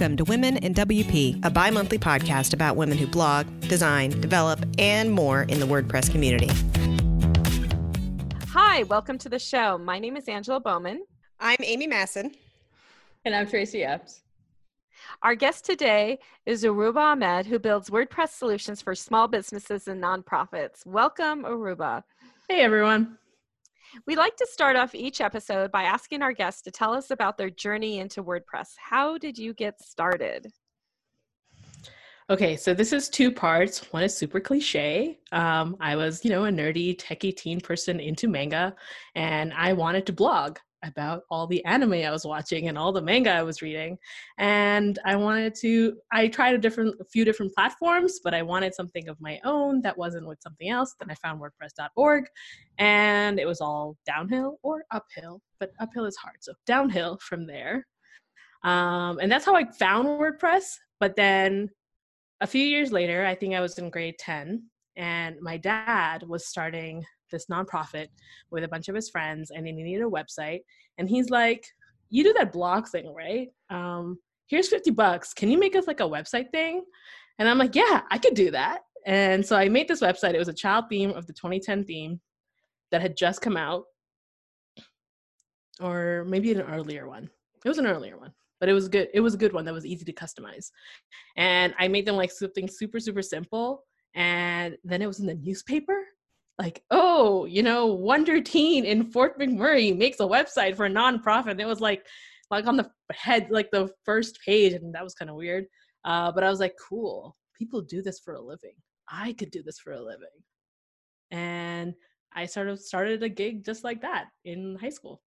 Welcome to Women in WP, a bi-monthly podcast about women who blog, design, develop, and more in the WordPress community. Hi, welcome to the show. My name is Angela Bowman. I'm Amy Masson. And I'm Tracy Epps. Our guest today is Aruba Ahmed, who builds WordPress solutions for small businesses and nonprofits. Welcome, Aruba. Hey, everyone. We like to start off each episode by asking our guests to tell us about their journey into WordPress. How did you get started? Okay, so this is two parts. One is super cliche. I was, a nerdy, techie teen person into manga, and I wanted to blog about all the anime I was watching and all the manga I was reading. And I tried a few different platforms, but I wanted something of my own that wasn't with something else. Then I found WordPress.org, and it was all downhill or uphill, but uphill is hard. So downhill from there. And that's how I found WordPress. But then a few years later, I think I was in grade 10, and my dad was starting this nonprofit with a bunch of his friends, and he needed a website. And he's like, you do that blog thing, right? Here's $50. Can you make us like a website thing? And I'm like, yeah, I could do that. And so I made this website. It was a child theme of the 2010 theme that had just come out, or maybe an earlier one. It was an earlier one, but it was good. It was a good one that was easy to customize. And I made them like something super, super simple. And then it was in the newspaper. Like, oh, Wonder Teen in Fort McMurray makes a website for a nonprofit. It was like on the head, like the first page, and that was kind of weird. But I was like, cool, people do this for a living. I could do this for a living. And I sort of started a gig just like that in high school.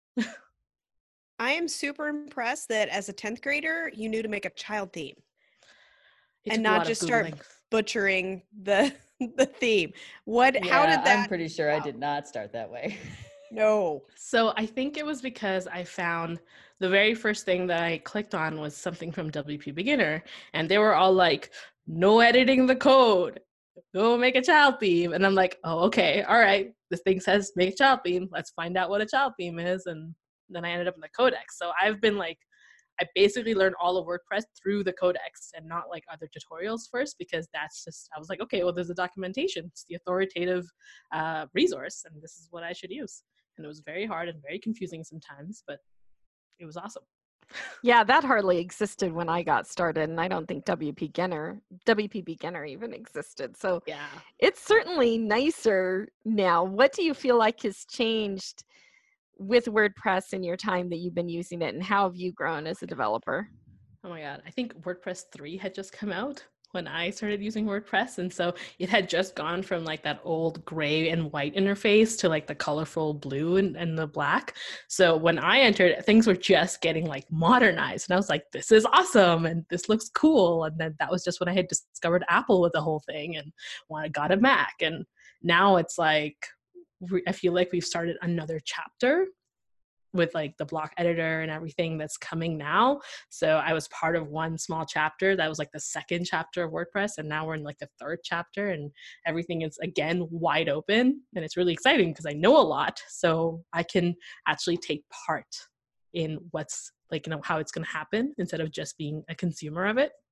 I am super impressed that as a 10th grader, you knew to make a child theme and not just start butchering the theme. How did that? I'm pretty sure I did not start that way. No. So I think it was because I found the very first thing that I clicked on was something from WP Beginner, and they were all like, no editing the code, go make a child theme. And I'm like, oh, okay, all right, this thing says make a child theme, let's find out what a child theme is. And then I ended up in the codex. So I basically learned all of WordPress through the codex and not like other tutorials first, because I was like, okay, well, there's a documentation. It's the authoritative resource, and this is what I should use. And it was very hard and very confusing sometimes, but it was awesome. Yeah, that hardly existed when I got started, and I don't think WP Beginner even existed. So yeah, it's certainly nicer now. What do you feel like has changed with WordPress in your time that you've been using it, and how have you grown as a developer? Oh my God, I think WordPress 3 had just come out when I started using WordPress. And so it had just gone from like that old gray and white interface to like the colorful blue and the black. So when I entered, things were just getting like modernized. And I was like, this is awesome. And this looks cool. And then that was just when I had discovered Apple with the whole thing and when I got a Mac. And now it's like, I feel like we've started another chapter with like the block editor and everything that's coming now. So I was part of one small chapter that was like the second chapter of WordPress, and now we're in like the third chapter, and everything is again wide open, and it's really exciting because I know a lot, so I can actually take part in what's like, how it's going to happen instead of just being a consumer of it.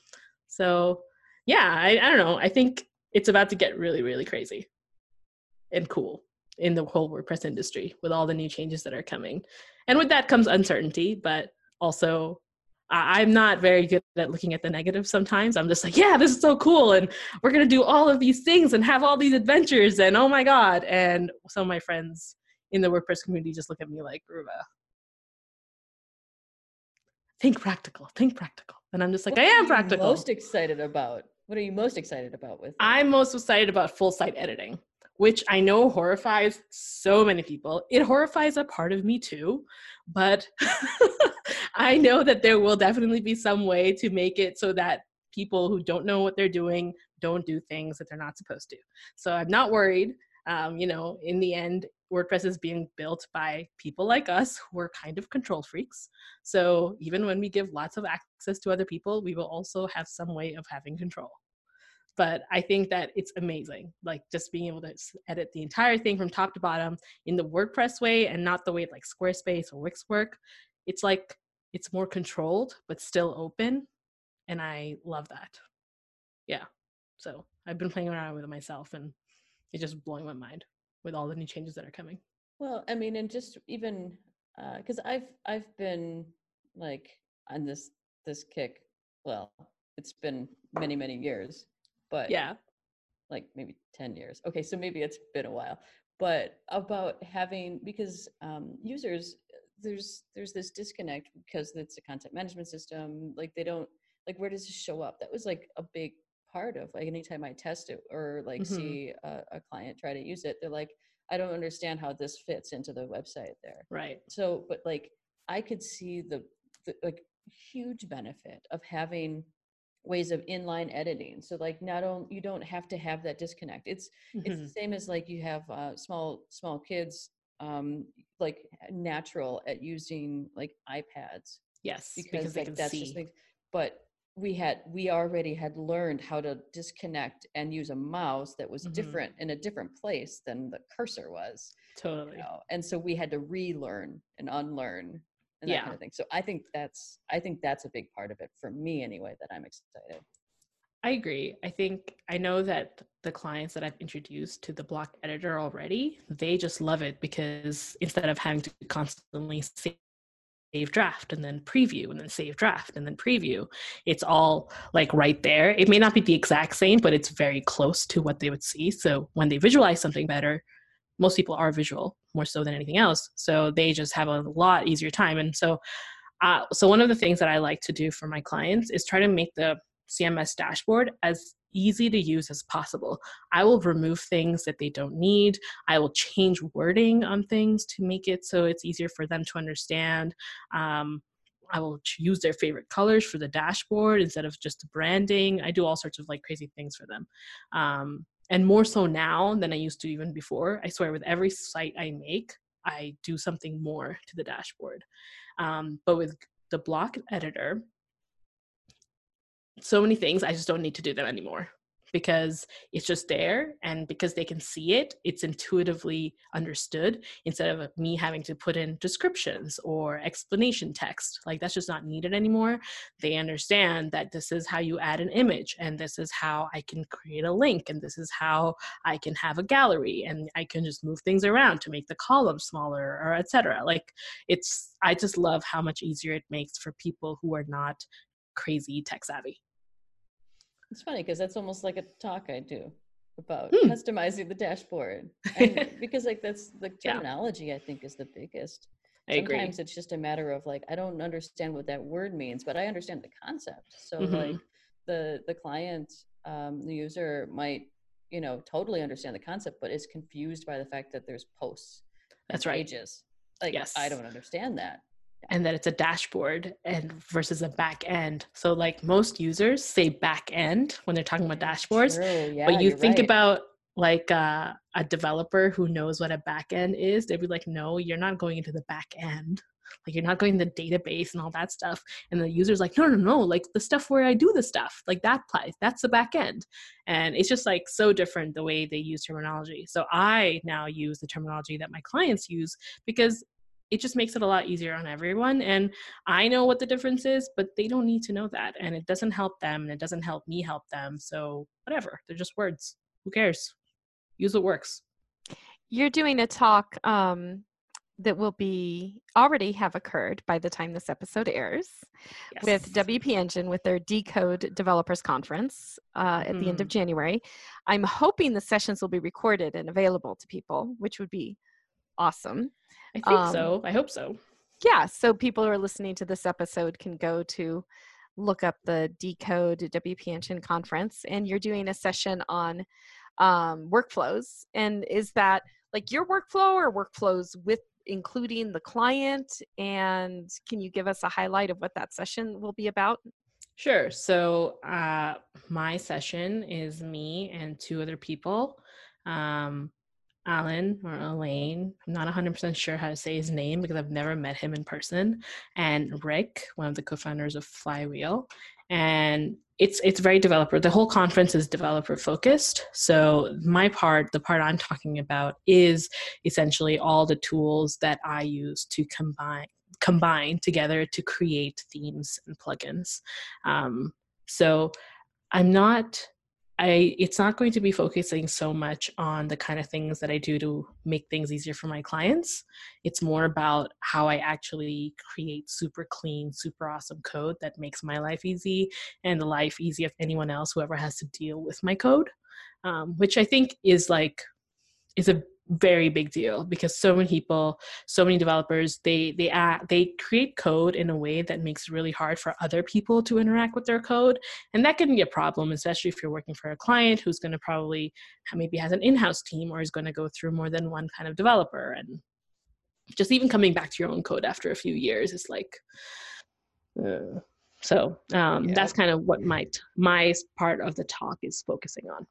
So yeah, I don't know. I think it's about to get really, really crazy and cool in the whole WordPress industry with all the new changes that are coming. And with that comes uncertainty, but also I'm not very good at looking at the negative sometimes. I'm just like, yeah, this is so cool. And we're going to do all of these things and have all these adventures. And oh my God. And some of my friends in the WordPress community just look at me like, Ruba, think practical. And I'm just like, I am practical. What are you most excited about with it? I'm most excited about full site editing, which I know horrifies so many people. It horrifies a part of me too, but I know that there will definitely be some way to make it so that people who don't know what they're doing don't do things that they're not supposed to. So I'm not worried. In the end, WordPress is being built by people like us who are kind of control freaks. So even when we give lots of access to other people, we will also have some way of having control. But I think that it's amazing, like just being able to edit the entire thing from top to bottom in the WordPress way and not the way like Squarespace or Wix work. It's like it's more controlled, but still open. And I love that. Yeah. So I've been playing around with it myself, and it's just blowing my mind with all the new changes that are coming. Well, I mean, and just even because I've been like on this kick. Well, it's been many years, but yeah, like maybe 10 years. Okay, so maybe it's been a while, but about having, because users, there's this disconnect because it's a content management system. Like they don't, like, where does this show up? That was like a big part of, like, anytime I test it or like see a client try to use it, they're like, I don't understand how this fits into the website there. Right. So, but like, I could see the like huge benefit of having ways of inline editing. So like, you don't have to have that disconnect. It's the same as like you have small kids like natural at using like iPads. Yes, because they like can that's see. just like, but we already had learned how to disconnect and use a mouse that was different in a different place than the cursor was. Totally. You know? And so we had to relearn and unlearn and that kind of thing. So I think that's a big part of it for me anyway, that I'm excited. I agree. I know that the clients that I've introduced to the block editor already, they just love it because instead of having to constantly save draft and then preview and then save draft and then preview, it's all like right there. It may not be the exact same, but it's very close to what they would see. So when they visualize something better, most people are visual more so than anything else. So they just have a lot easier time. And so one of the things that I like to do for my clients is try to make the CMS dashboard as easy to use as possible. I will remove things that they don't need. I will change wording on things to make it so it's easier for them to understand. I will use their favorite colors for the dashboard instead of just the branding. I do all sorts of like crazy things for them. And more so now than I used to even before. I swear, with every site I make, I do something more to the dashboard. But with the block editor, so many things, I just don't need to do them anymore because it's just there, and because they can see it, it's intuitively understood instead of me having to put in descriptions or explanation text. Like, that's just not needed anymore. They understand that this is how you add an image, and this is how I can create a link, and this is how I can have a gallery, and I can just move things around to make the column smaller, or etc. Like, I just love how much easier it makes for people who are not crazy tech savvy. It's funny because that's almost like a talk I do about customizing the dashboard. And because like that's the terminology, I think, is the biggest. Sometimes it's just a matter of like, I don't understand what that word means, but I understand the concept. So like the client, the user might, totally understand the concept, but is confused by the fact that there's posts. That's right. Pages. Like, yes. I don't understand that. And that it's a dashboard and versus a back end. So like most users say back end when they're talking about dashboards, yeah, but you think about like a developer who knows what a back end is, they'd be like, no, you're not going into the back end. Like, you're not going to the database and all that stuff. And the user's like, no, like the stuff where I do the stuff, like that place, that's the back end. And it's just like so different the way they use terminology. So I now use the terminology that my clients use because it just makes it a lot easier on everyone. And I know what the difference is, but they don't need to know that. And it doesn't help them, and it doesn't help me help them. So whatever, they're just words. Who cares? Use what works. You're doing a talk that will already have occurred by the time this episode airs, yes, with WP Engine, with their Decode Developers Conference at the end of January. I'm hoping the sessions will be recorded and available to people, which would be awesome. I think so. I hope so. Yeah. So people who are listening to this episode can go to look up the Decode WP Engine conference, and you're doing a session on workflows. And is that like your workflow or workflows with including the client? And can you give us a highlight of what that session will be about? Sure. So my session is me and two other people. Alan or Elaine, I'm not 100% sure how to say his name because I've never met him in person, and Rick, one of the co-founders of Flywheel. And it's very developer. The whole conference is developer focused. So the part I'm talking about is essentially all the tools that I use to combine together to create themes and plugins. So it's not going to be focusing so much on the kind of things that I do to make things easier for my clients. It's more about how I actually create super clean, super awesome code that makes my life easy and the life easy of anyone else who ever has to deal with my code, which I think is a very big deal, because so many people, so many developers, they create code in a way that makes it really hard for other people to interact with their code. And that can be a problem, especially if you're working for a client who's going to probably maybe has an in-house team or is going to go through more than one kind of developer. And just even coming back to your own code after a few years is like, that's kind of what my part of the talk is focusing on.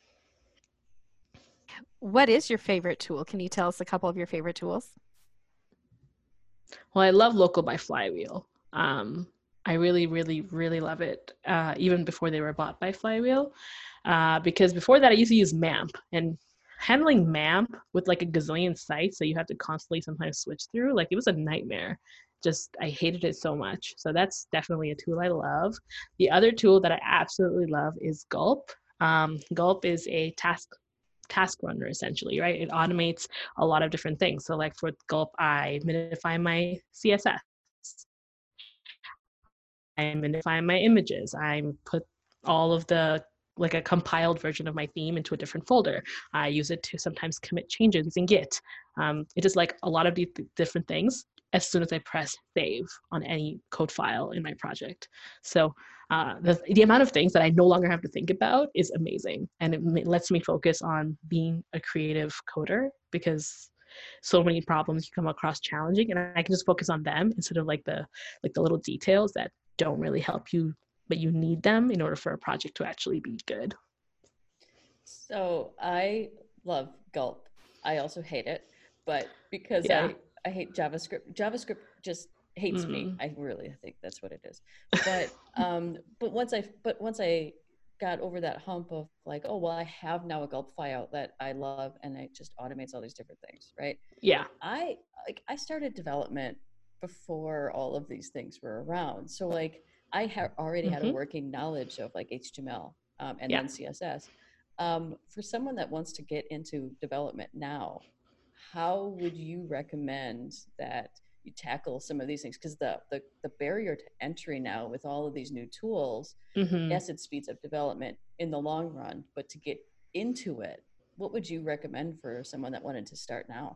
What is your favorite tool? Can you tell us a couple of your favorite tools? Well, I love Local by Flywheel. I really, really, really love it, even before they were bought by Flywheel. Because before that, I used to use MAMP. And handling MAMP with like a gazillion sites that you have to constantly sometimes switch through, like it was a nightmare. I hated it so much. So that's definitely a tool I love. The other tool that I absolutely love is Gulp. Gulp is a task runner, essentially, right? It automates a lot of different things. So like for Gulp, I minify my CSS, I minify my images, I put all of the like a compiled version of my theme into a different folder. I use it to sometimes commit changes in Git. It does like a lot of these different things as soon as I press save on any code file in my project. So the amount of things that I no longer have to think about is amazing. And it lets me focus on being a creative coder, because so many problems you come across challenging, and I can just focus on them instead of like the little details that don't really help you, but you need them in order for a project to actually be good. So I love Gulp. I also hate it, but because I hate JavaScript. JavaScript just hates me. I really think that's what it is. But once I got over that hump of like, oh, well, I have now a Gulp file that I love, and it just automates all these different things, right? Yeah. I started development before all of these things were around. So like I already had a working knowledge of like HTML and then CSS. For someone that wants to get into development now, how would you recommend that you tackle some of these things? Because the barrier to entry now with all of these new tools, yes, it speeds up development in the long run, but to get into it, what would you recommend for someone that wanted to start now?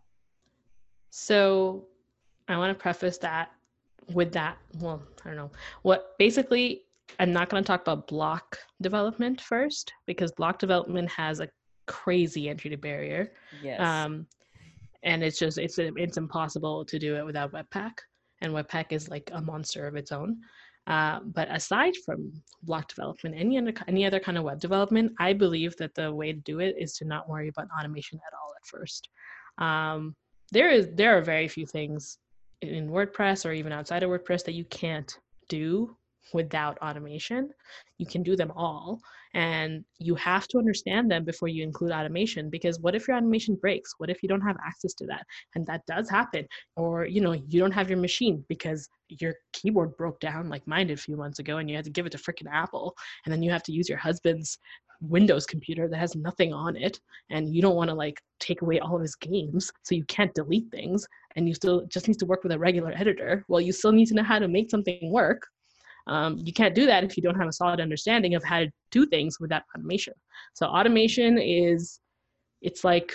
So I want to preface that with that. Well, I don't know. Basically, I'm not going to talk about block development first, because block development has a crazy entry to barrier. Yes. And it's impossible to do it without Webpack. And Webpack is like a monster of its own. But aside from block development, any other kind of web development, I believe that the way to do it is to not worry about automation at all at first. There are very few things in WordPress or even outside of WordPress that you can't do without automation. You can do them all, and you have to understand them before you include automation, because what if your automation breaks? What if you don't have access to that? And that does happen. Or, you don't have your machine because your keyboard broke down like mine did a few months ago, and you had to give it to freaking Apple, and then you have to use your husband's Windows computer that has nothing on it, and you don't want to like take away all of his games, so you can't delete things, and you still just need to work with a regular editor. Well, you still need to know how to make something work. You can't do that if you don't have a solid understanding of how to do things without automation. So automation it's like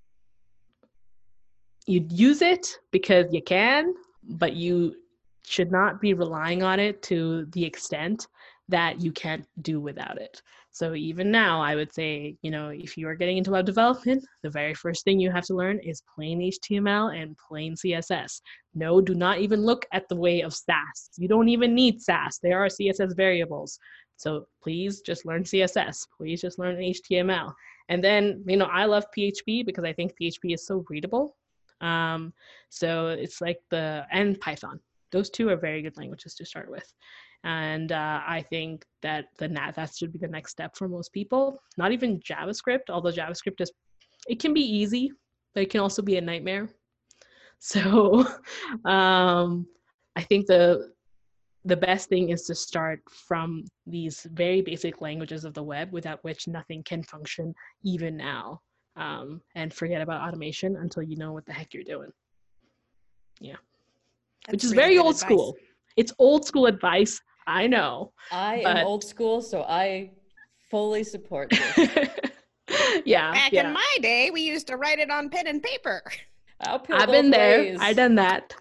you use it because you can, but you should not be relying on it to the extent that you can't do without it. So even now, I would say, if you are getting into web development, the very first thing you have to learn is plain HTML and plain CSS. No, do not even look at the way of Sass. You don't even need Sass. There are CSS variables. So please just learn CSS. Please just learn HTML. And then, I love PHP because I think PHP is so readable. So it's like and Python. Those two are very good languages to start with. And I think that that should be the next step for most people. Not even JavaScript, although JavaScript it can be easy, but it can also be a nightmare. So I think the best thing is to start from these very basic languages of the web without which nothing can function even now. And forget about automation until you know what the heck you're doing. Yeah. That's which is really very old advice. School. It's old school advice. I know. I am old school, so I fully support this. Yeah. Back in my day, we used to write it on pen and paper. I've been there. I've done that.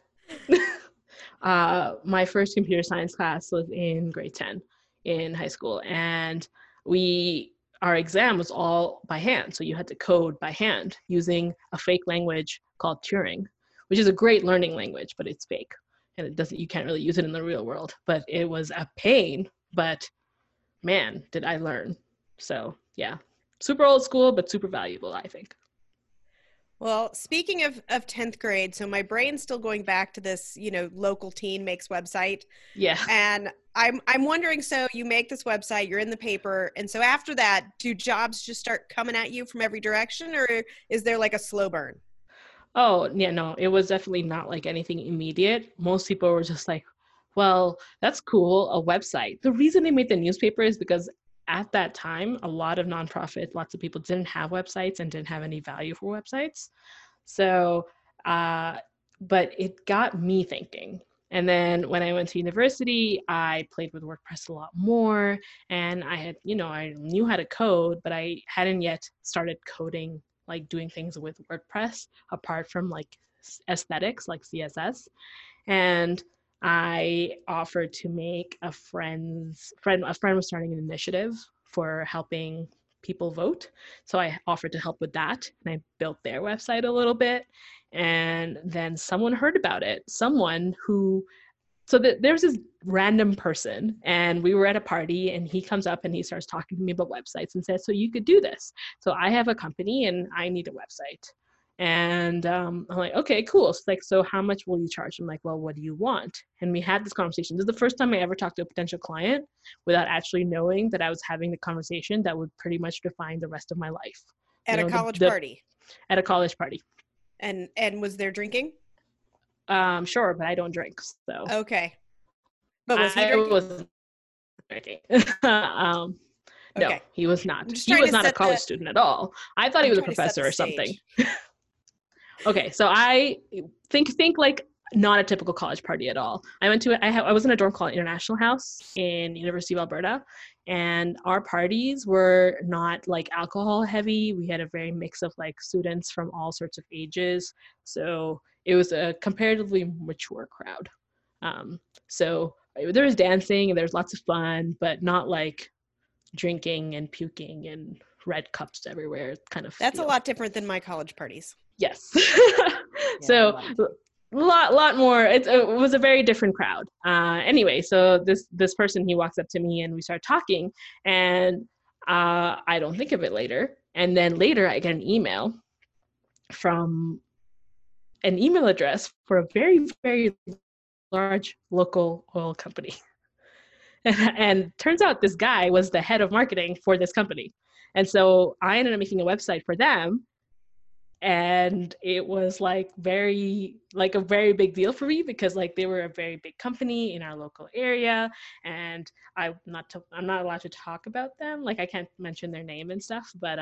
My first computer science class was in grade 10 in high school, and our exam was all by hand. So you had to code by hand using a fake language called Turing, which is a great learning language, but it's fake. And you can't really use it in the real world. But it was a pain, but man, did I learn. So yeah, super old school, but super valuable, I think. Well, speaking of 10th grade, so my brain's still going back to this, local teen makes website. Yeah. And I'm wondering, so you make this website, you're in the paper, and so after that, do jobs just start coming at you from every direction, or is there like a slow burn? Oh, yeah, no, it was definitely not like anything immediate. Most people were just like, well, that's cool, a website. The reason they made the newspaper is because at that time, a lot of nonprofits, lots of people didn't have websites and didn't have any value for websites. So, but it got me thinking. And then when I went to university, I played with WordPress a lot more. And I had, I knew how to code, but I hadn't yet started coding, like doing things with WordPress apart from like aesthetics, like CSS. And I offered to make a friend was starting an initiative for helping people vote. So I offered to help with that, and I built their website a little bit. And then someone heard about it. There's this random person, and we were at a party, and he comes up and he starts talking to me about websites and says, so you could do this. So I have a company and I need a website. And I'm like, okay, cool. So how much will you charge? I'm like, well, what do you want? And we had this conversation. This is the first time I ever talked to a potential client without actually knowing that I was having the conversation that would pretty much define the rest of my life. At a college party? At a college party. And was there drinking? Sure, but I don't drink, so. Okay. But was he drinking? Wasn't drinking. No, he was not. He was not a college student at all. I thought he was a professor or something. Okay, so I think like not a typical college party at all. I was in a dorm called International House in University of Alberta, and our parties were not like alcohol heavy. We had a very mix of like students from all sorts of ages. So it was a comparatively mature crowd. So there was dancing and there's lots of fun, but not like drinking and puking and red cups everywhere kind of. That's a lot different than my college parties. Yes. So lot more. It was a very different crowd. Anyway, so this person, he walks up to me and we start talking, and I don't think of it later. And then later I get an email from an email address for a very, very large local oil company. And turns out this guy was the head of marketing for this company. And so I ended up making a website for them. And it was a very big deal for me because like they were a very big company in our local area, and I'm not allowed to talk about them. Like I can't mention their name and stuff, but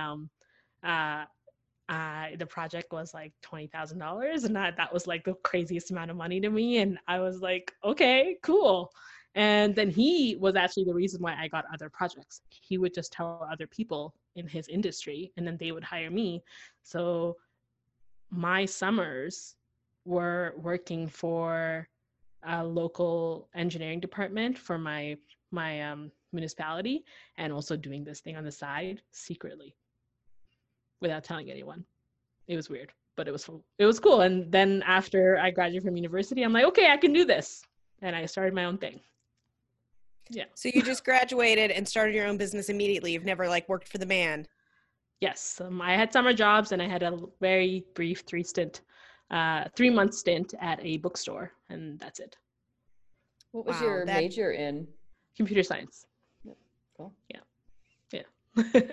the project was like $20,000, and that was like the craziest amount of money to me. And I was like, okay, cool. And then he was actually the reason why I got other projects. He would just tell other people in his industry, and then they would hire me. So my summers were working for a local engineering department for my municipality, and also doing this thing on the side secretly without telling anyone. It was weird, but it was cool. And then after I graduated from university, I'm like, okay, I can do this. And I started my own thing. Yeah. So you just graduated and started your own business immediately. You've never worked for the man. Yes. I had summer jobs, and I had a very brief 3-month stint at a bookstore, and that's it. What was your major in? Computer science. Cool. Yeah.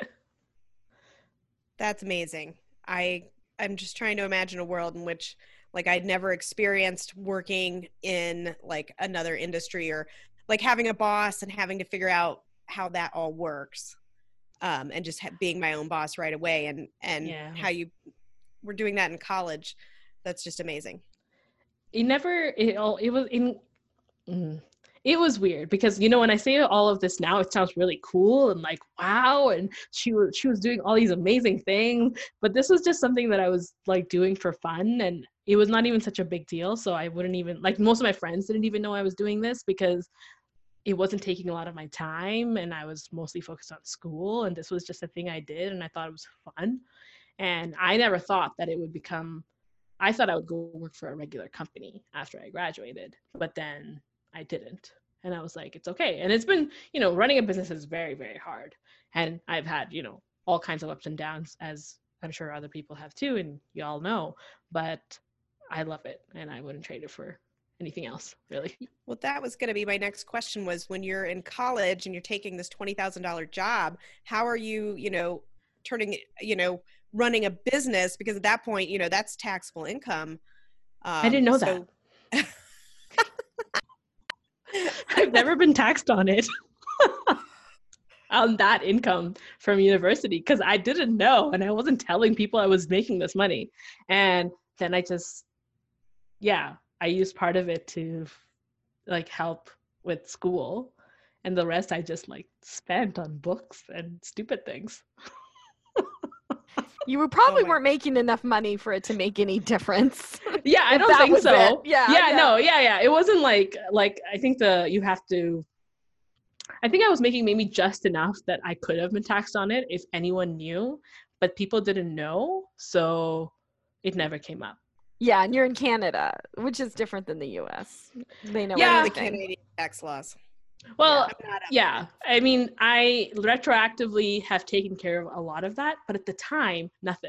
That's amazing. I'm just trying to imagine a world in which Like I'd never experienced working in like another industry or like having a boss and having to figure out how that all works. And just being my own boss right away, and how you were doing that in college. That's just amazing. It was weird because, you know, when I say all of this now, it sounds really cool and like, wow. And she was doing all these amazing things, but this was just something that I was like doing for fun. And it was not even such a big deal. So I wouldn't even, like, most of my friends didn't even know I was doing this because it wasn't taking a lot of my time and I was mostly focused on school. And this was just a thing I did. And I thought it was fun. And I never thought that it would become, I thought I would go work for a regular company after I graduated, but then I didn't. And I was like, it's okay. And it's been, you know, running a business is very, very hard. And I've had, you know, all kinds of ups and downs, as I'm sure other people have too, and y'all know, but I love it and I wouldn't trade it for anything else, really. Well, that was going to be my next question, was when you're in college and you're taking this $20,000 job, how are you, you know, turning, you know, running a business? Because at that point, you know, that's taxable income. I didn't know that. I've never been taxed on it. On that income from university, because I didn't know and I wasn't telling people I was making this money. And then I just, I used part of it to like help with school, and the rest I just like spent on books and stupid things. You probably weren't making enough money for it to make any difference. Yeah, I don't think so. Yeah. It wasn't like I think I think I was making maybe just enough that I could have been taxed on it if anyone knew, but people didn't know, so it never came up. Yeah, and you're in Canada, which is different than the US. They know the Canadian tax laws. Well, I mean, I retroactively have taken care of a lot of that, but at the time, nothing.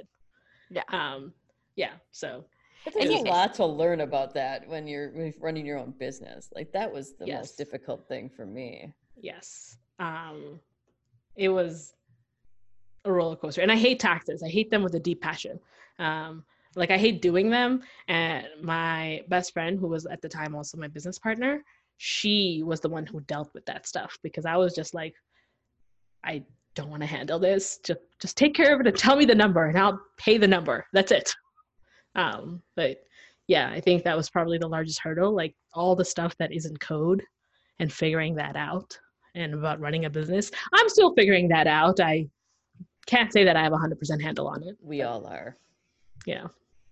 So. But there's a lot to learn about that when you're running your own business. Like that was the most difficult thing for me. Yes. It was a roller coaster, and I hate taxes. I hate them with a deep passion. Like I hate doing them. And my best friend, who was at the time also my business partner, she was the one who dealt with that stuff, because I was just like, I don't want to handle this. Just take care of it and tell me the number and I'll pay the number. That's it. But yeah, I think that was probably the largest hurdle, like all the stuff that isn't code and figuring that out, and about running a business. I'm still figuring that out. I can't say that I have 100% handle on it. We all are. Yeah.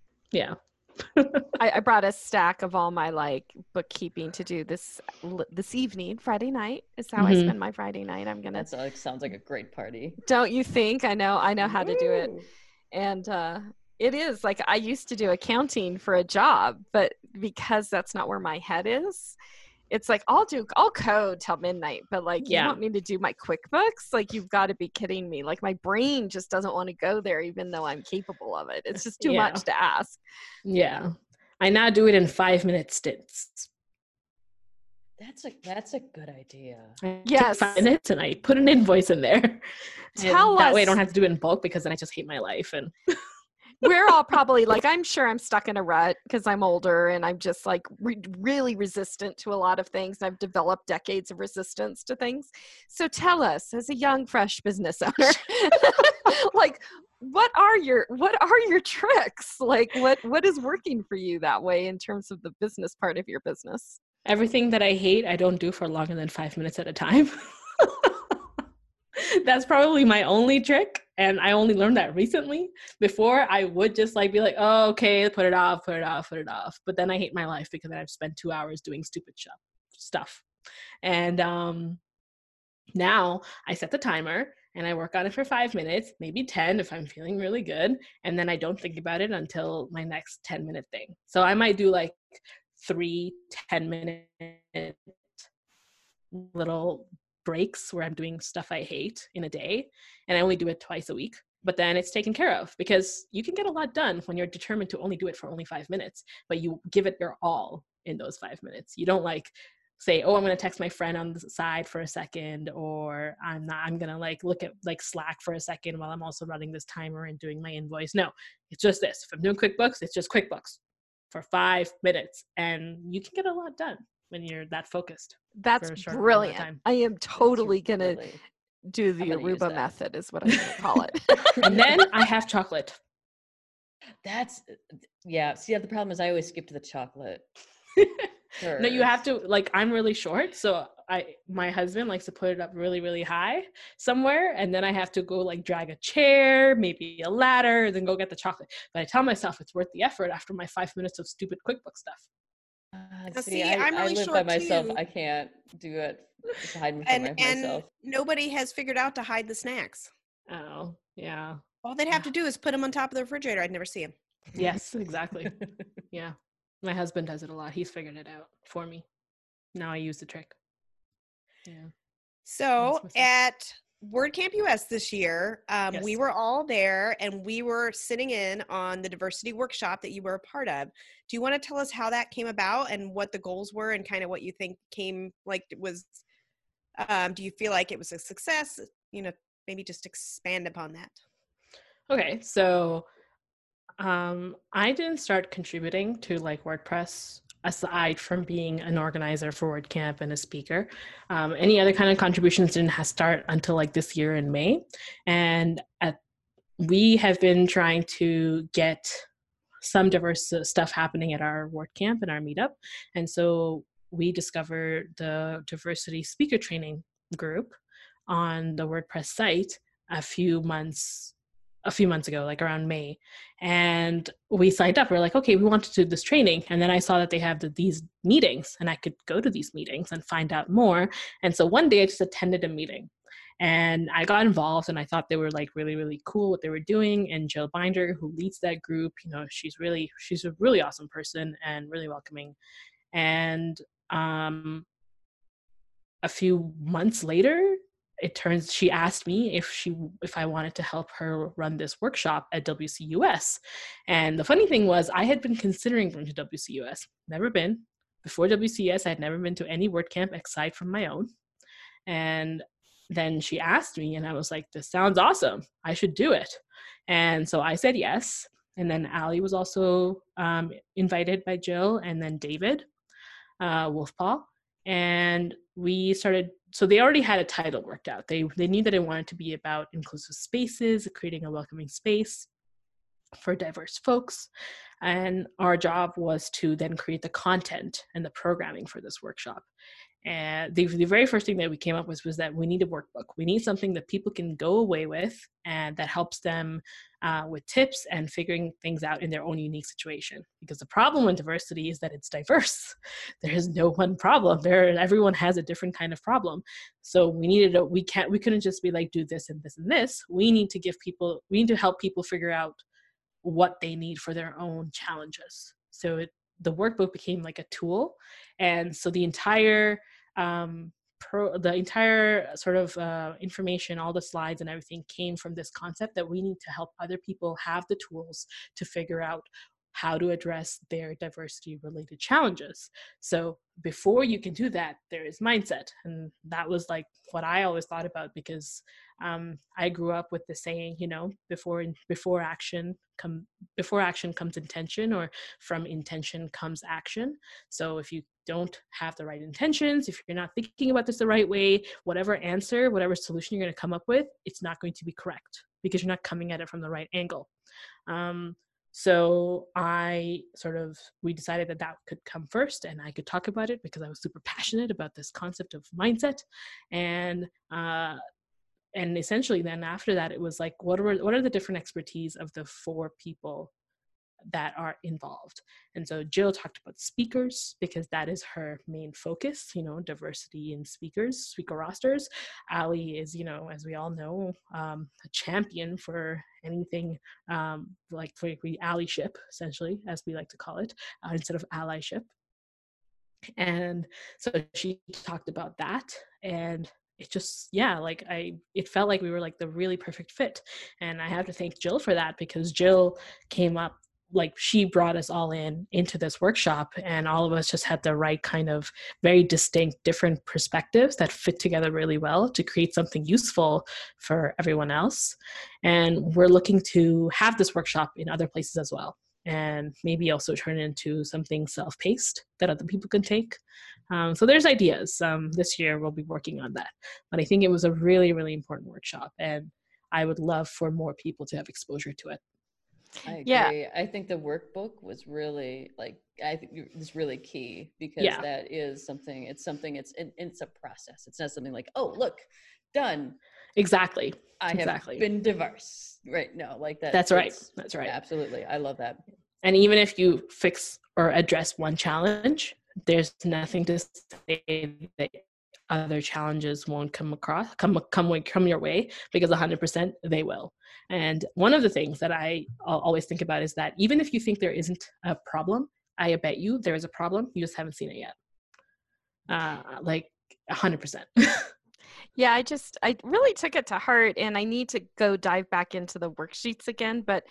I brought a stack of all my like bookkeeping to do this evening. Friday night is how I spend my Friday night. I'm gonna. That sounds like a great party. Don't you think? I know how to do it, and it is like I used to do accounting for a job, but because that's not where my head is, it's like I'll code till midnight, but like you want me to do my QuickBooks? Like you've got to be kidding me. Like my brain just doesn't want to go there, even though I'm capable of it. It's just too much to ask. Yeah. I now do it in 5-minute stints. That's a good idea. Yes. 5 minutes and I put an invoice in there. That way I don't have to do it in bulk, because then I just hate my life. And we're all probably like, I'm sure I'm stuck in a rut because I'm older and I'm just like really resistant to a lot of things. I've developed decades of resistance to things. So tell us, as a young, fresh business owner, like, what are your tricks? Like what is working for you that way in terms of the business part of your business? Everything that I hate, I don't do for longer than 5 minutes at a time. That's probably my only trick. And I only learned that recently. Before, I would just like be like, oh, okay, put it off. But then I hate my life because then I've spent 2 hours doing stupid stuff. And now I set the timer and I work on it for 5 minutes, maybe 10 if I'm feeling really good. And then I don't think about it until my next 10-minute thing. So I might do like 3 10-minute little breaks where I'm doing stuff I hate in a day, and I only do it twice a week, but then it's taken care of, because you can get a lot done when you're determined to only do it for only 5 minutes, but you give it your all in those 5 minutes. You don't like say, oh, I'm going to text my friend on the side for a second, or I'm going to like look at like Slack for a second while I'm also running this timer and doing my invoice. No, it's just this. If I'm doing QuickBooks, it's just QuickBooks. for 5 minutes, and you can get a lot done when you're that focused. That's brilliant. I am totally gonna do the Aruba method, is what I'm gonna call it. And then I have chocolate. See, the problem is I always skip to the chocolate. No, you have to, like, I'm really short, so my husband likes to put it up really, really high somewhere, and then I have to go like drag a chair, maybe a ladder, then go get the chocolate. But I tell myself it's worth the effort after my 5 minutes of stupid QuickBooks stuff. I'm really I live short by myself. too. I can't do it. Just hide from myself. Nobody has figured out to hide the snacks. Oh, yeah. All they'd have to do is put them on top of the refrigerator. I'd never see them. Yes, exactly. Yeah. My husband does it a lot. He's figured it out for me. Now I use the trick. Yeah. So at WordCamp US this year, yes. we were all there and we were sitting in on the diversity workshop that you were a part of. Do you want to tell us how that came about and what the goals were and kind of what you think do you feel like it was a success? Maybe just expand upon that. Okay. So I didn't start contributing to like WordPress aside from being an organizer for WordCamp and a speaker. Any other kind of contributions didn't start until like this year in May. And we have been trying to get some diverse stuff happening at our WordCamp and our meetup. And so we discovered the diversity speaker training group on the WordPress site a few months ago, like around May, and we signed up. We're like, okay, we want to do this training. And then I saw that they have these meetings and I could go to these meetings and find out more. And so one day I just attended a meeting and I got involved and I thought they were like really, really cool what they were doing. And Jill Binder, who leads that group, she's a really awesome person and really welcoming. And a few months later, she asked me if I wanted to help her run this workshop at WCUS. And the funny thing was I had been considering going to WCUS, never been. Before WCUS, I had never been to any WordCamp aside from my own. And then she asked me and I was like, this sounds awesome. I should do it. And so I said yes. And then Allie was also invited by Jill and then David Wolfpaw. And we started, so they already had a title worked out. They knew that it wanted to be about inclusive spaces, creating a welcoming space for diverse folks. And our job was to then create the content and the programming for this workshop. And the very first thing that we came up with was that we need a workbook. We need something that people can go away with and that helps them with tips and figuring things out in their own unique situation. Because the problem with diversity is that it's diverse. There is no one problem. Everyone has a different kind of problem. So we couldn't just be like, do this and this and this. We need to help people figure out what they need for their own challenges. So the workbook became like a tool. And so the entire sort of information, all the slides and everything came from this concept that we need to help other people have the tools to figure out how to address their diversity related challenges. So before you can do that, there is mindset. And that was like what I always thought about, because I grew up with the saying, before action comes intention, or from intention comes action. So if you don't have the right intentions, if you're not thinking about this the right way, whatever solution you're going to come up with, it's not going to be correct because you're not coming at it from the right angle. So we decided that could come first and I could talk about it because I was super passionate about this concept of mindset. And essentially then after that, it was like, what are the different expertise of the 4 people that are involved? And so Jill talked about speakers because that is her main focus, diversity in speaker rosters. Allie is, as we all know, a champion for anything like for the allyship, essentially, as we like to call it, instead of allyship. And so she talked about that, and it just, it felt like we were like the really perfect fit. And I have to thank Jill for that, because Jill came up, like she brought us all into this workshop, and all of us just had the right kind of very distinct, different perspectives that fit together really well to create something useful for everyone else. And we're looking to have this workshop in other places as well. and maybe also turn it into something self-paced that other people can take. So there's ideas. This year we'll be working on that. But I think it was a really, really important workshop, and I would love for more people to have exposure to it. I agree. Yeah. I think the workbook was really I think it's really key, because that is something, it's a process. It's not something like, oh, look, done. Exactly. I have been diverse. Right. No, like that. That's right. That's right. Absolutely. I love that. And even if you fix or address one challenge, there's nothing to say that other challenges won't come your way, because 100% they will. And one of the things that I'll always think about is that even if you think there isn't a problem, I bet you there is a problem. You just haven't seen it yet. 100%. Yeah, I really took it to heart, and I need to go dive back into the worksheets again. But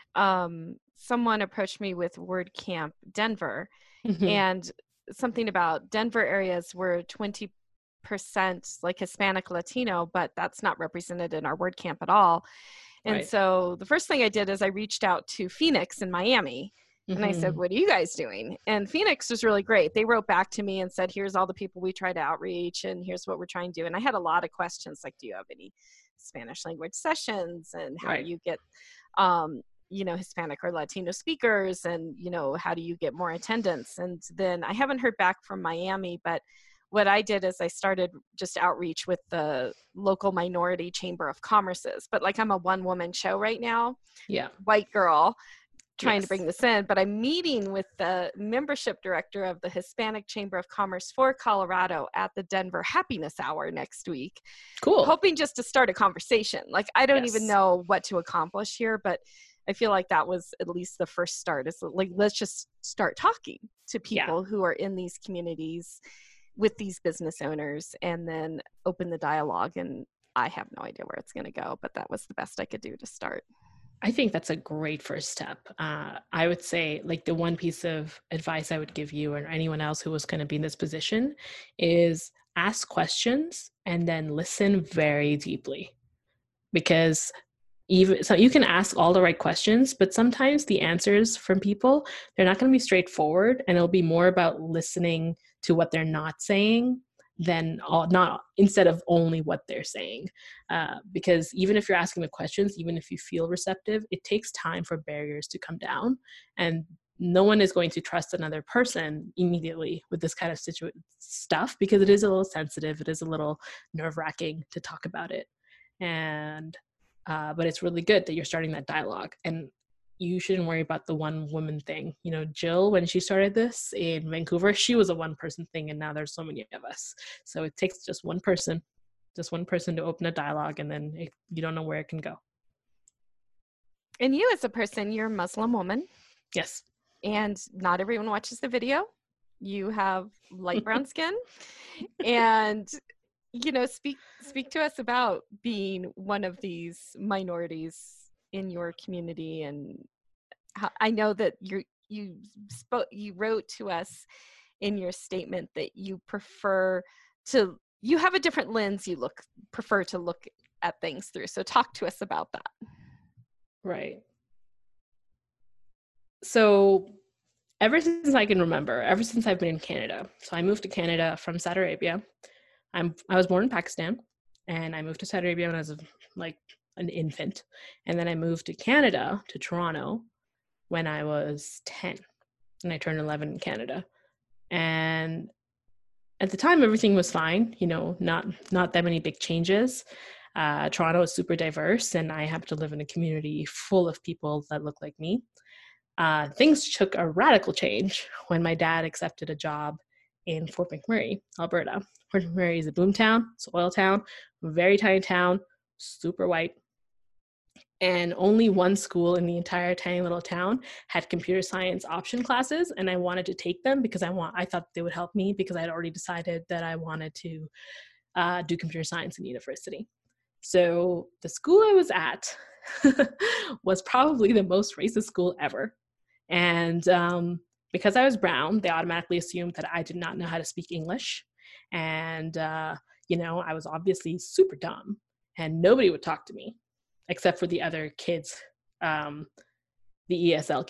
someone approached me with WordCamp Denver, and something about Denver areas were 20% like Hispanic Latino, but that's not represented in our WordCamp at all. And so the first thing I did is I reached out to Phoenix in Miami. And I said, what are you guys doing? And Phoenix was really great. They wrote back to me and said, here's all the people we try to outreach, and here's what we're trying to do. And I had a lot of questions, like, do you have any Spanish language sessions? And how do you get, Hispanic or Latino speakers? And, how do you get more attendance? And then I haven't heard back from Miami, but what I did is I started just outreach with the local minority chamber of commerces. But I'm a one-woman show right now. Yeah. White girl. Trying to bring this in, but I'm meeting with the membership director of the Hispanic Chamber of Commerce for Colorado at the Denver Happiness Hour next week. Cool. Hoping just to start a conversation. I don't even know what to accomplish here, but I feel like that was at least the first start. Is let's just start talking to people who are in these communities with these business owners, and then open the dialogue. And I have no idea where it's going to go, but that was the best I could do to start. I think that's a great first step. I would say the one piece of advice I would give you or anyone else who was going to be in this position is ask questions and then listen very deeply, because so you can ask all the right questions, but sometimes the answers from people, they're not going to be straightforward, and it'll be more about listening to what they're not saying instead of only what they're saying. Because even if you're asking the questions, even if you feel receptive, it takes time for barriers to come down, and no one is going to trust another person immediately with this kind of stuff, because it is a little sensitive. It is a little nerve-wracking to talk about it. And but it's really good that you're starting that dialogue, and you shouldn't worry about the one woman thing. Jill, when she started this in Vancouver, she was a one person thing, and now there's so many of us. So it takes just one person to open a dialogue, and then you don't know where it can go. And you as a person, you're a Muslim woman. Yes. And not everyone watches the video. You have light brown skin. And speak to us about being one of these minorities in your community. And how, I know that you wrote to us in your statement that you have a different lens you prefer to look at things through. So talk to us about that. Right. So ever since I can remember, ever since I've been in Canada, so I moved to Canada from Saudi Arabia. I was born in Pakistan, and I moved to Saudi Arabia when I was an infant. And then I moved to Canada, to Toronto, when I was 10, and I turned 11 in Canada. And at the time, everything was fine, not that many big changes. Toronto is super diverse, and I happen to live in a community full of people that look like me. Things took a radical change when my dad accepted a job in Fort McMurray, Alberta. Fort McMurray is a boom town, it's an oil town, very tiny town, super white. And only one school in the entire tiny little town had computer science option classes, and I wanted to take them because I thought they would help me, because I had already decided that I wanted to do computer science in university. So the school I was at was probably the most racist school ever. And because I was brown, they automatically assumed that I did not know how to speak English. And, I was obviously super dumb, and nobody would talk to me except for the other kids, the ESL kids.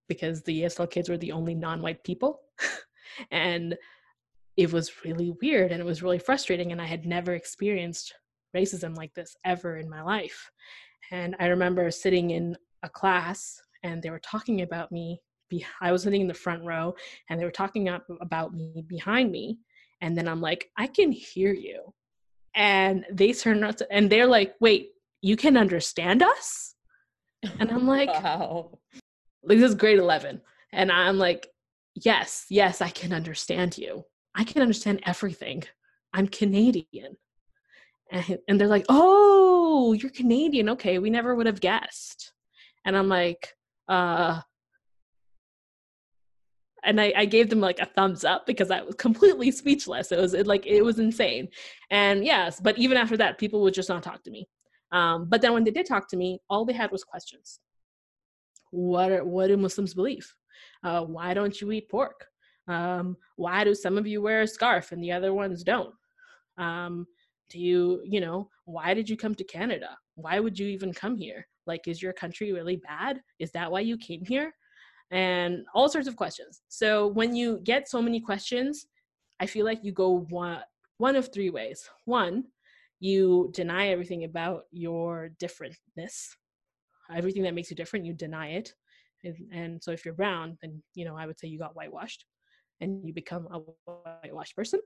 because the ESL kids were the only non-white people. And it was really weird and it was really frustrating. And I had never experienced racism like this ever in my life. And I remember sitting in a class and they were talking about me. I was sitting in the front row and they were talking about me behind me. And then I'm like, I can hear you. And they turn around and they're like, wait, you can understand us? And I'm like, wow. Like, this is grade 11. And I'm like, yes, I can understand you. I can understand everything. I'm Canadian. And they're like, oh, you're Canadian. Okay, we never would have guessed. And I'm like, and I gave them like a thumbs up because I was completely speechless. It was insane. And yes, but even after that, people would just not talk to me. But then when they did talk to me, all they had was questions. What do Muslims believe? Why don't you eat pork? Why do some of you wear a scarf and the other ones don't? Why did you come to Canada? Why would you even come here? Like, is your country really bad? Is that why you came here? And all sorts of questions. So when you get so many questions, I feel like you go one of three ways. One, you deny everything about your differentness. Everything that makes you different, you deny it. And so if you're brown, then, I would say you got whitewashed and you become a whitewashed person.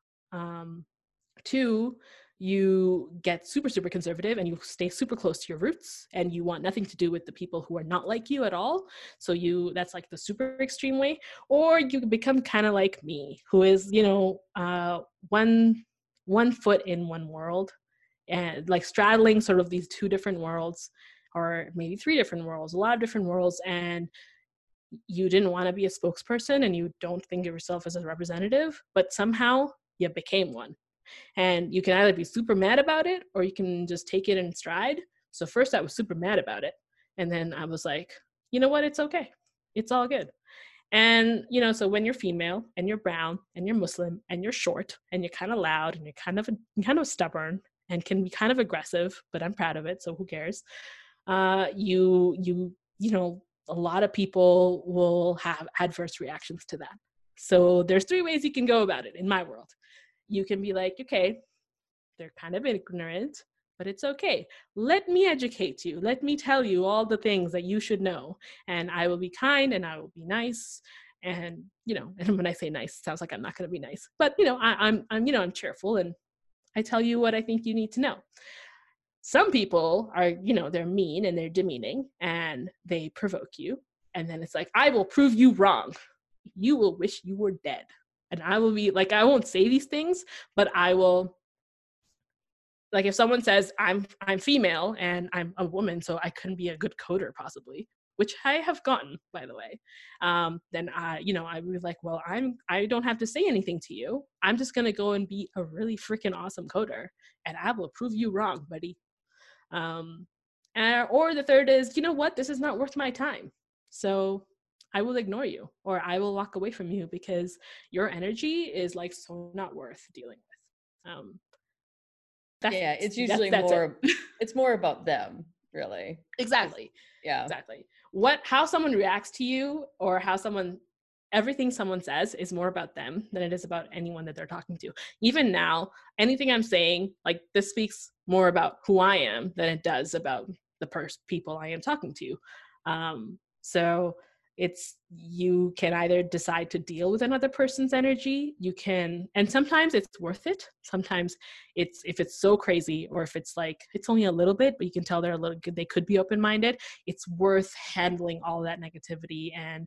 Two, you get super, super conservative and you stay super close to your roots and you want nothing to do with the people who are not like you at all. So that's like the super extreme way. Or you become kind of like me, who is, one foot in one world and like straddling sort of these two different worlds, or maybe three different worlds, a lot of different worlds. And you didn't want to be a spokesperson and you don't think of yourself as a representative, but somehow you became one. And you can either be super mad about it or you can just take it in stride. So first I was super mad about it. And then I was like, you know what? It's okay. It's all good. And, so when you're female and you're brown and you're Muslim and you're short and you're kind of loud and you're kind of stubborn and can be kind of aggressive, but I'm proud of it. So who cares? A lot of people will have adverse reactions to that. So there's three ways you can go about it in my world. You can be like, okay, they're kind of ignorant, but it's okay. Let me educate you. Let me tell you all the things that you should know. And I will be kind and I will be nice. And, and when I say nice, it sounds like I'm not going to be nice. But, I'm cheerful and I tell you what I think you need to know. Some people are, they're mean and they're demeaning and they provoke you. And then it's like, I will prove you wrong. You will wish you were dead. And I will be like, I won't say these things, but I will, like, if someone says I'm female and I'm a woman, so I couldn't be a good coder possibly, which I have gotten, by the way, then I would be like, well, I don't have to say anything to you. I'm just going to go and be a really freaking awesome coder and I will prove you wrong, buddy. Or the third is, you know what, this is not worth my time. So I will ignore you or I will walk away from you because your energy is like so not worth dealing with. It's usually it's more about them, really. Exactly. Yeah. Exactly. How someone reacts to you or everything someone says is more about them than it is about anyone that they're talking to. Even now, anything I'm saying, like, this speaks more about who I am than it does about the people I am talking to. So you can either decide to deal with another person's energy, and sometimes it's worth it. Sometimes if it's so crazy or if it's like, it's only a little bit, but you can tell they could be open-minded, it's worth handling all that negativity and,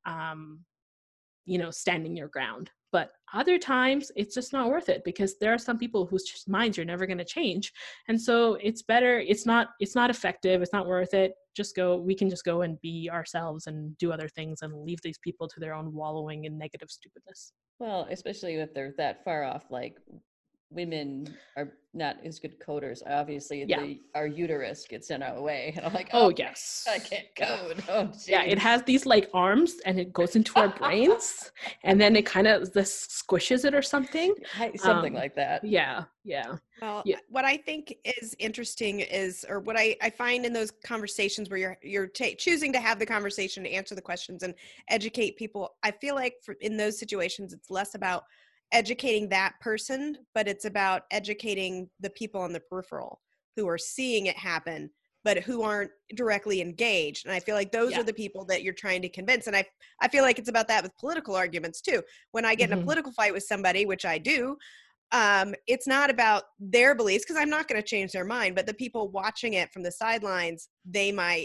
standing your ground. But other times it's just not worth it because there are some people whose minds you're never going to change. And so it's better. It's not effective. It's not worth it. We can just go and be ourselves and do other things and leave these people to their own wallowing in negative stupidness. Well, especially if they're that far off, like women are not as good coders. Obviously, our uterus gets in our way, and I'm like, yes, I can't code. Oh, geez. Yeah, it has these like arms, and it goes into our brains, and then it kind of squishes it or something, something like that. Yeah. Well, what I think is interesting is, or what I find in those conversations where you're choosing to have the conversation, to answer the questions and educate people, I feel like in those situations, it's less about educating that person, but it's about educating the people on the peripheral who are seeing it happen, but who aren't directly engaged. And I feel like those are the people that you're trying to convince. And I feel like it's about that with political arguments too. When I get in a political fight with somebody, which I do, it's not about their beliefs, because I'm not going to change their mind, but the people watching it from the sidelines, they might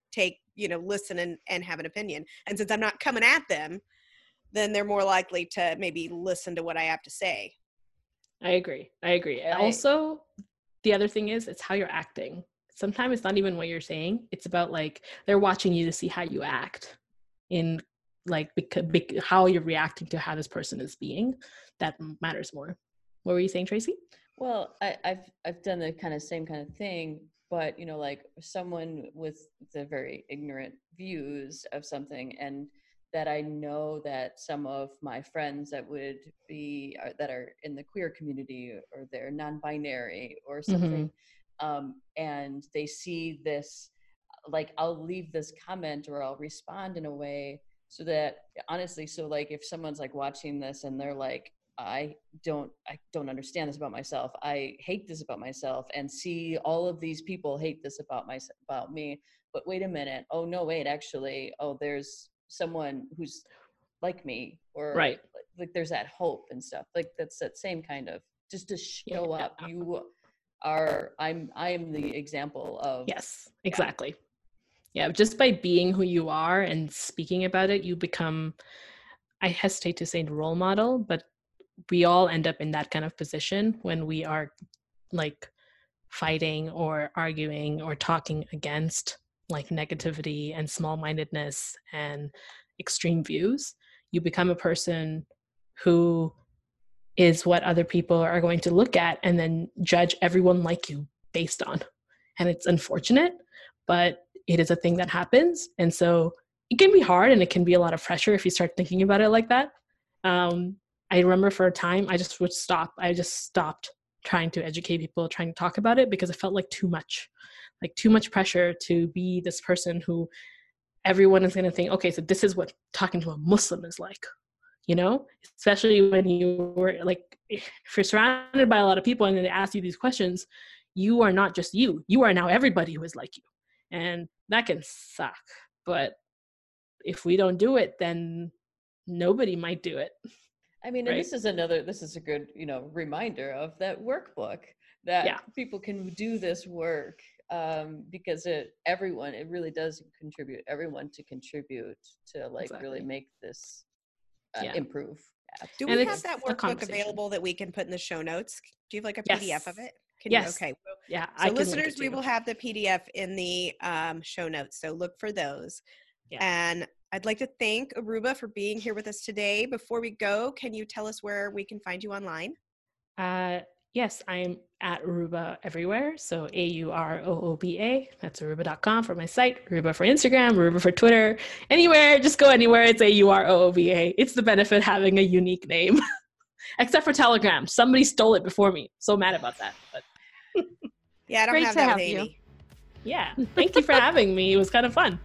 listen and have an opinion. And since I'm not coming at them, then they're more likely to maybe listen to what I have to say. I agree. Also, the other thing is, it's how you're acting. Sometimes it's not even what you're saying. It's about like, they're watching you to see how you act in like, how you're reacting to how this person is being. That matters more. What were you saying, Tracy? Well, I've done the same kind of thing, but like someone with the very ignorant views of something, and that I know that some of my friends that are in the queer community, or they're non-binary or something, and they see this, like I'll leave this comment or I'll respond in a way so that honestly, so like if someone's like watching this and they're like, I don't understand this about myself, I hate this about myself, and see all of these people hate this about me, but wait a minute, oh no, wait, actually, there's someone who's like me, or right, like there's that hope and stuff, like that's that same kind of, just to show up. I am the example of. Yes, exactly. Yeah, just by being who you are and speaking about it, you become, I hesitate to say role model, but we all end up in that kind of position when we are like fighting or arguing or talking against like negativity and small-mindedness and extreme views. You become a person who is what other people are going to look at and then judge everyone like you based on. And it's unfortunate, but it is a thing that happens. And so it can be hard, and it can be a lot of pressure if you start thinking about it like that. I remember for a time, I just stopped trying to educate people, trying to talk about it, because it felt like too much pressure to be this person who everyone is going to think, okay, so this is what talking to a Muslim is like, especially when you were like, if you're surrounded by a lot of people and then they ask you these questions, you are not just you are now everybody who is like you. And that can suck. But if we don't do it, then nobody might do it. I mean, and this is a good, reminder of that workbook that people can do this work, because it really does contribute, everyone to contribute to like really make this improve. Do we have that workbook available that we can put in the show notes? Do you have like a PDF of it? Yes. Okay. Yeah. So listeners, we will have the PDF in the show notes. So look for those. Yeah. And I'd like to thank Aruba for being here with us today. Before we go, can you tell us where we can find you online? Yes, I'm at Aruba everywhere. So AUROOBA. That's Aruba.com for my site. Aruba for Instagram, Aruba for Twitter. Anywhere, just go anywhere. It's AUROOBA. It's the benefit having a unique name. Except for Telegram. Somebody stole it before me. So mad about that. But yeah, I don't have that with Amy. Yeah, thank you for having me. It was kind of fun.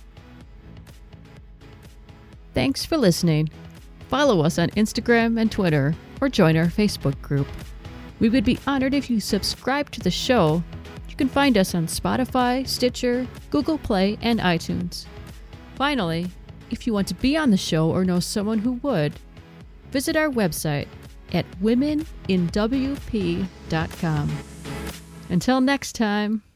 Thanks for listening. Follow us on Instagram and Twitter, or join our Facebook group. We would be honored if you subscribe to the show. You can find us on Spotify, Stitcher, Google Play, and iTunes. Finally, if you want to be on the show or know someone who would, visit our website at womeninwp.com. Until next time.